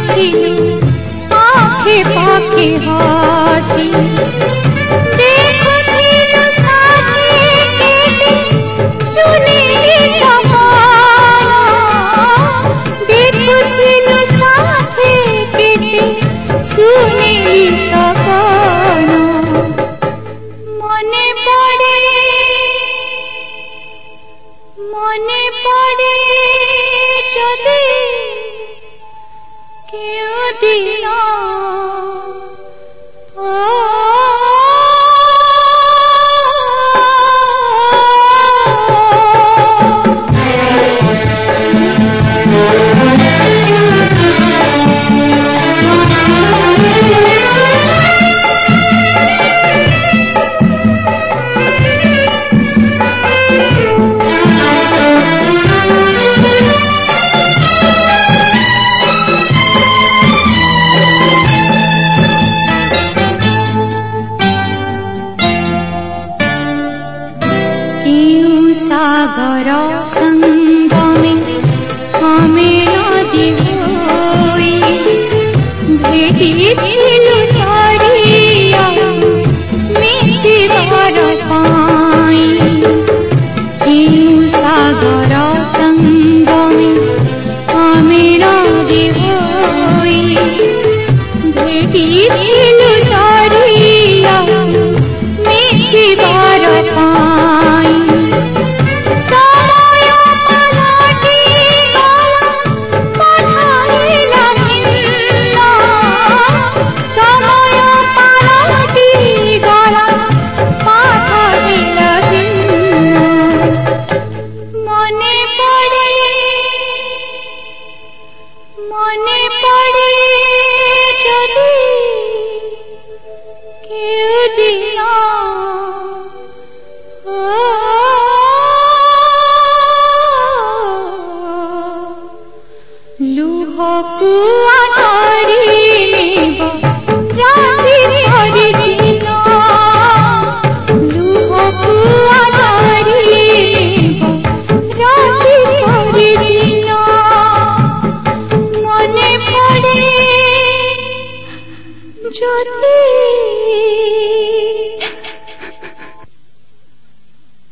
देखिलु आखे पाखे हासी देखिलु साथे केते सुनेली सपना देखिलु साथे केते सुनेली सपना मने पड़े जदि केउ दिन सागर संगमे हमें नदी होई भेटिथिलु तरिया मिसिबार पाई केउ सागर संगमे हमें नदी होई भेटिथिलु तरिया मिसिबार पाई मने पड़े जदि केउ दिन लुहकु आधारी राशि भरि दिन लुहकु आधारी राशि भरि दिन मने पड़े जदि